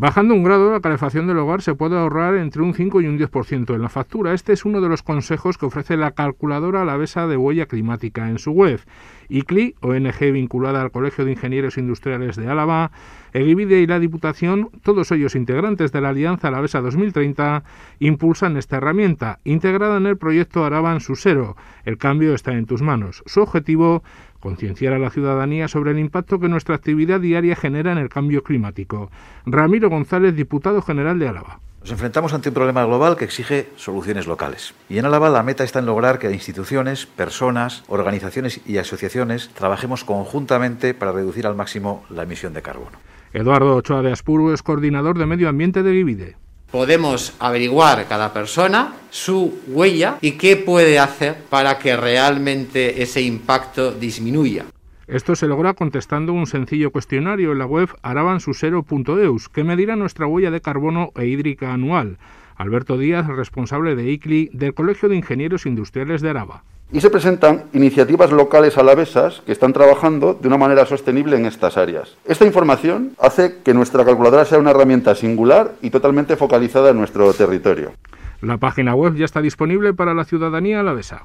Bajando un grado, la calefacción del hogar se puede ahorrar entre un 5 y un 10% en la factura. Este es uno de los consejos que ofrece la calculadora alavesa de huella climática en su web. ICLI, ONG vinculada al Colegio de Ingenieros Industriales de Álava, Egivide y la Diputación, todos ellos integrantes de la Alianza Alavesa 2030, impulsan esta herramienta, integrada en el proyecto Araban Susero. El cambio está en tus manos. Su objetivo, concienciar a la ciudadanía sobre el impacto que nuestra actividad diaria genera en el cambio climático. Ramiro González, diputado general de Álava. Nos enfrentamos ante un problema global que exige soluciones locales. Y en Álava la meta está en lograr que instituciones, personas, organizaciones y asociaciones trabajemos conjuntamente para reducir al máximo la emisión de carbono. Eduardo Ochoa de Aspuru es coordinador de Medio Ambiente de Egivide. Podemos averiguar cada persona su huella y qué puede hacer para que realmente ese impacto disminuya. Esto se logra contestando un sencillo cuestionario en la web arabansusero.eus que medirá nuestra huella de carbono e hídrica anual. Alberto Díaz, responsable de ICLI del Colegio de Ingenieros Industriales de Araba. Y se presentan iniciativas locales alavesas que están trabajando de una manera sostenible en estas áreas. Esta información hace que nuestra calculadora sea una herramienta singular y totalmente focalizada en nuestro territorio. La página web ya está disponible para la ciudadanía alavesa.